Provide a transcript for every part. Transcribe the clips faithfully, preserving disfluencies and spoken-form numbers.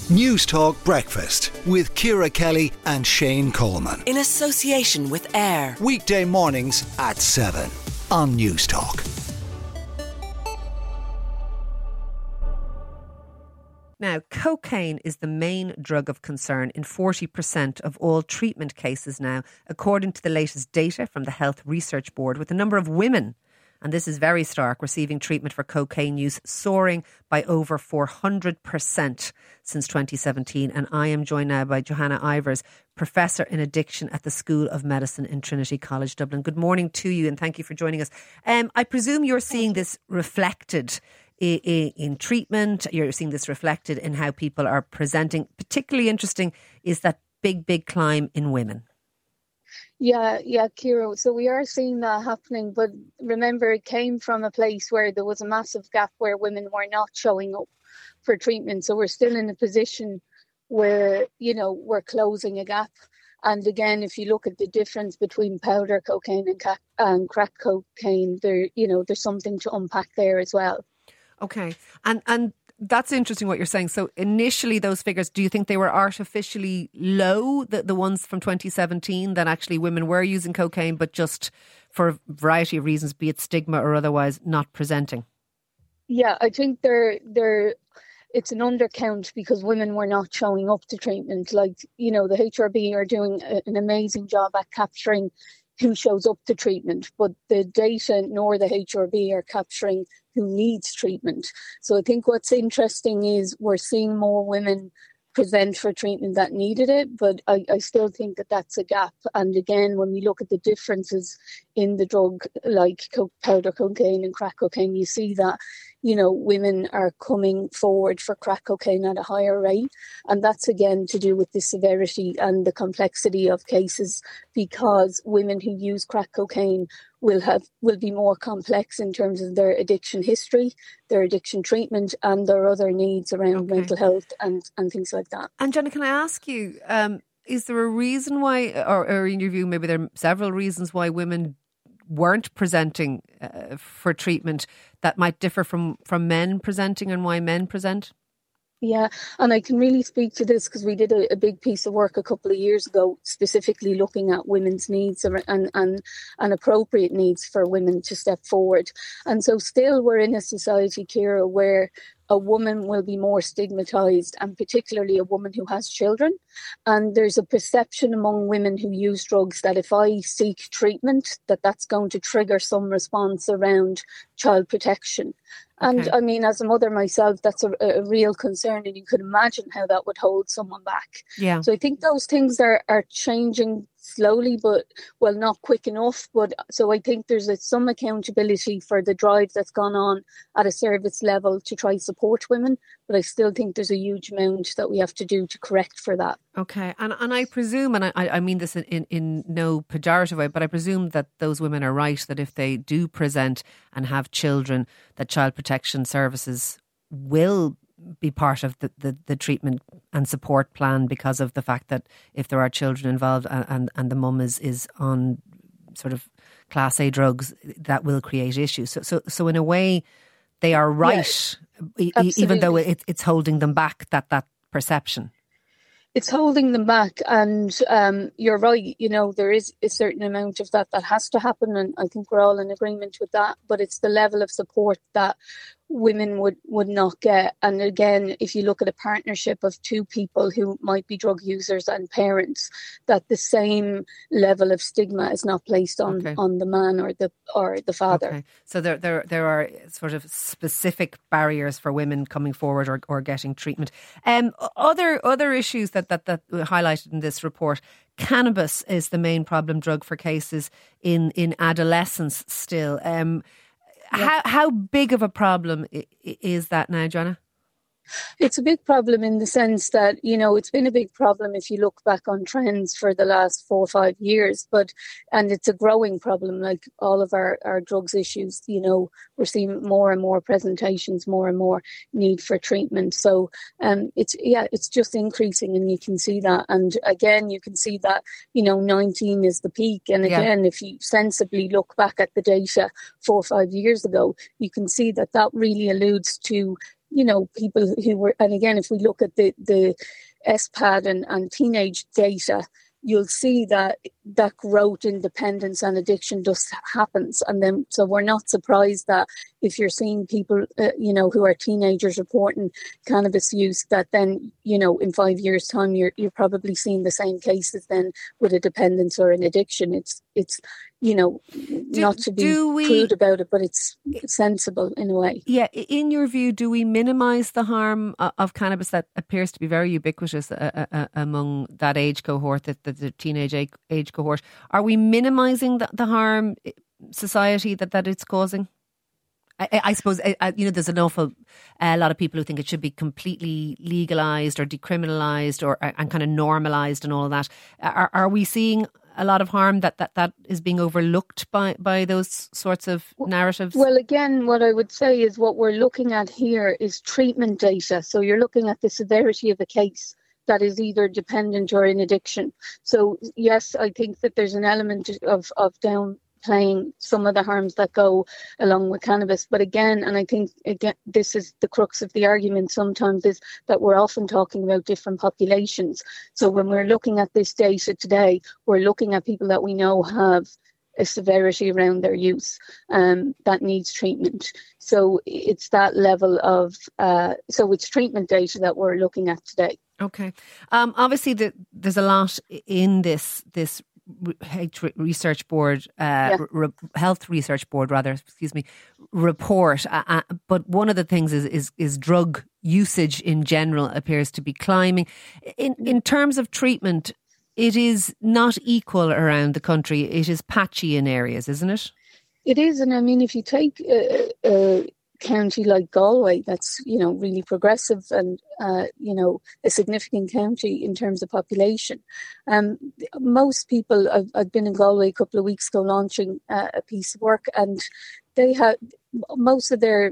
News Talk Breakfast with Ciara Kelly and Shane Coleman. In association with AIR. Weekday mornings at seven on News Talk. Now, cocaine is the main drug of concern in forty percent of all treatment cases now, according to the latest data from the Health Research Board, with the number of women, and this is very stark, receiving treatment for cocaine use soaring by over four hundred percent since twenty seventeen. And I am joined now by Johanna Ivers, Professor in Addiction at the School of Medicine in Trinity College Dublin. Good morning to you and thank you for joining us. Um, I presume you're seeing this reflected in, in, in treatment, you're seeing this reflected in how people are presenting. Particularly interesting is that big, big climb in women. Yeah, yeah, Ciara. So we are seeing that happening, but remember, it came from a place where there was a massive gap where women were not showing up for treatment. So we're still in a position where, you know, we're closing a gap. And again, if you look at the difference between powder cocaine and, ca- and crack cocaine, there, you know, there's something to unpack there as well. Okay, and and. That's interesting what you're saying. So initially those figures, do you think they were artificially low, the, the ones from twenty seventeen, that actually women were using cocaine but just for a variety of reasons, be it stigma or otherwise, not presenting? Yeah, I think they're, they're, it's an undercount because women were not showing up to treatment. Like, you know, the H R B are doing a, an amazing job at capturing who shows up to treatment, but the data nor the H R B are capturing who needs treatment. So I think what's interesting is we're seeing more women present for treatment that needed it, but I, I still think that that's a gap. And again, when we look at the differences in the drug, like co- powder cocaine and crack cocaine, you see that, you know, women are coming forward for crack cocaine at a higher rate. And that's again to do with the severity and the complexity of cases, because women who use crack cocaine will have will be more complex in terms of their addiction history, their addiction treatment, and their other needs around okay. mental health and, and things like that. And Jenna, can I ask you, um, is there a reason why, or, or in your view, maybe there are several reasons why women weren't presenting uh, for treatment that might differ from, from men presenting, and why men present? Yeah, and I can really speak to this because we did a, a big piece of work a couple of years ago specifically looking at women's needs and, and, and appropriate needs for women to step forward. And so still we're in a society, Ciara, where a woman will be more stigmatised, and particularly a woman who has children. And there's a perception among women who use drugs that if I seek treatment, that that's going to trigger some response around child protection. And okay. I mean, as a mother myself, that's a, a real concern, and you could imagine how that would hold someone back. Yeah. So I think those things are, are changing slowly, but well, not quick enough. But so I think there's a, some accountability for the drive that's gone on at a service level to try to support women. But I still think there's a huge amount that we have to do to correct for that. Okay. And and I presume, and I, I mean this in, in, in no pejorative way, but I presume that those women are right, that if they do present and have children, that child protection services will be part of the, the, the treatment and support plan, because of the fact that if there are children involved and, and, and the mum is, is on sort of class A drugs, that will create issues. So so, so in a way, they are right, yeah, e- even though it, it's holding them back, that, that perception. It's holding them back, and um, you're right, you know, there is a certain amount of that that has to happen, and I think we're all in agreement with that, but it's the level of support that women would, would not get. And again, if you look at a partnership of two people who might be drug users and parents, that the same level of stigma is not placed on, okay. on the man or the or the father. Okay. So there, there there are sort of specific barriers for women coming forward or, or getting treatment. Um, other other issues that, that, that were highlighted in this report. Cannabis is the main problem drug for cases in, in adolescence still. Um, Yeah. How how big of a problem is that now, Joanna? It's a big problem in the sense that, you know, it's been a big problem if you look back on trends for the last four or five years, but, and it's a growing problem like all of our, our drugs issues, you know, we're seeing more and more presentations, more and more need for treatment. So um, it's, yeah, it's just increasing and you can see that. And again, you can see that, you know, nineteen is the peak. And again, yeah. if you sensibly look back at the data four or five years ago, you can see that that really alludes to you know, people who were, and again, if we look at the, the S P A D and, and teenage data, you'll see that that growth in dependence and addiction just happens. And then, so we're not surprised that if you're seeing people, uh, you know, who are teenagers reporting cannabis use, that then, you know, in five years' time, you're you're probably seeing the same cases then with a dependence or an addiction. It's, it's you know, do, not to be we, crude about it, but it's sensible in a way. Yeah. In your view, do we minimise the harm of cannabis that appears to be very ubiquitous uh, uh, among that age cohort, that the, the teenage age, age cohort? Are we minimising the, the harm society that, that it's causing? I, I suppose, I, you know, there's an awful a lot of people who think it should be completely legalised or decriminalised or and kind of normalised and all of that. Are, are we seeing a lot of harm that, that, that is being overlooked by, by those sorts of narratives? Well, again, what I would say is what we're looking at here is treatment data. So you're looking at the severity of the case that is either dependent or in addiction. So yes, I think that there's an element of, of downplaying some of the harms that go along with cannabis. But again, and I think again, this is the crux of the argument sometimes, is that we're often talking about different populations. So when we're looking at this data today, we're looking at people that we know have a severity around their use um, that needs treatment. So it's that level of, uh, so it's treatment data that we're looking at today. Okay. Um, obviously, the, there's a lot in this this Health Research Board, uh, yeah. re- Health Research Board, rather, excuse me, report. Uh, uh, but one of the things is, is is drug usage in general appears to be climbing. In in terms of treatment, it is not equal around the country. It is patchy in areas, isn't it? It is, and I mean, if you take a, a county like Galway, that's, you know, really progressive and, uh, you know, a significant county in terms of population. Um, most people, I've, I've been in Galway a couple of weeks ago launching uh, a piece of work, and they have, most of their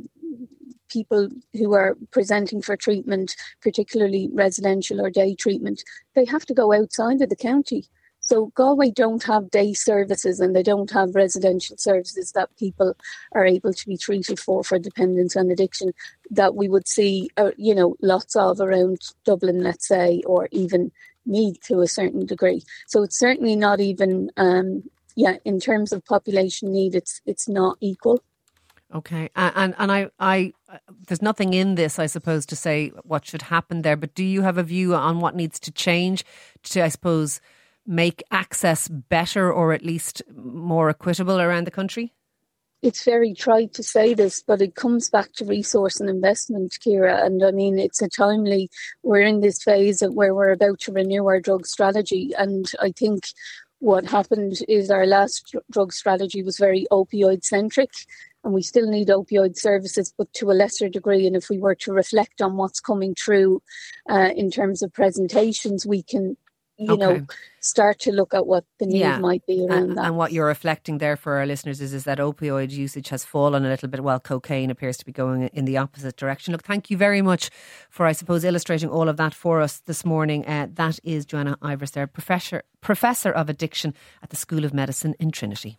people who are presenting for treatment, particularly residential or day treatment, they have to go outside of the county. So Galway don't have day services and they don't have residential services that people are able to be treated for, for dependence and addiction that we would see, uh, you know, lots of around Dublin, let's say, or even Meath to a certain degree. So it's certainly not even, um, yeah, in terms of population need, it's it's not equal. Okay, and and I, I, there's nothing in this, I suppose, to say what should happen there. But do you have a view on what needs to change to, I suppose, make access better or at least more equitable around the country? It's very trite to say this, but it comes back to resource and investment, Ciara. And I mean, it's a timely, we're in this phase of where we're about to renew our drug strategy. And I think what happened is our last drug strategy was very opioid centric. And we still need opioid services, but to a lesser degree. And if we were to reflect on what's coming through uh, in terms of presentations, we can, you okay. know, start to look at what the need yeah. might be around and, that. And what you're reflecting there for our listeners is, is that opioid usage has fallen a little bit while cocaine appears to be going in the opposite direction. Look, thank you very much for, I suppose, illustrating all of that for us this morning. Uh, that is Joanna Ivers there, Professor, Professor of Addiction at the School of Medicine in Trinity.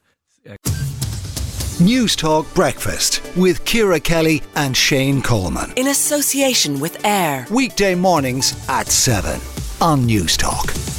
News Talk Breakfast with Ciara Kelly and Shane Coleman. In association with AIR. Weekday mornings at seven on News Talk.